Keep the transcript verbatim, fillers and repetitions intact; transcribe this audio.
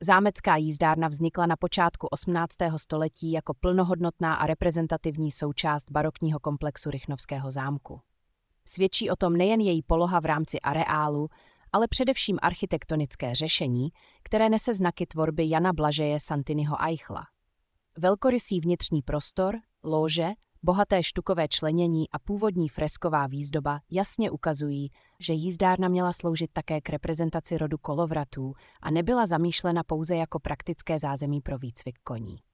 Zámecká jízdárna vznikla na počátku osmnáctého století jako plnohodnotná a reprezentativní součást barokního komplexu Rychnovského zámku. Svědčí o tom nejen její poloha v rámci areálu, ale především architektonické řešení, které nese znaky tvorby Jana Blažeje Santiniho Eichla. Velkorysý vnitřní prostor, lóže, bohaté štukové členění a původní fresková výzdoba jasně ukazují, že jízdárna měla sloužit také k reprezentaci rodu kolovratů a nebyla zamýšlena pouze jako praktické zázemí pro výcvik koní.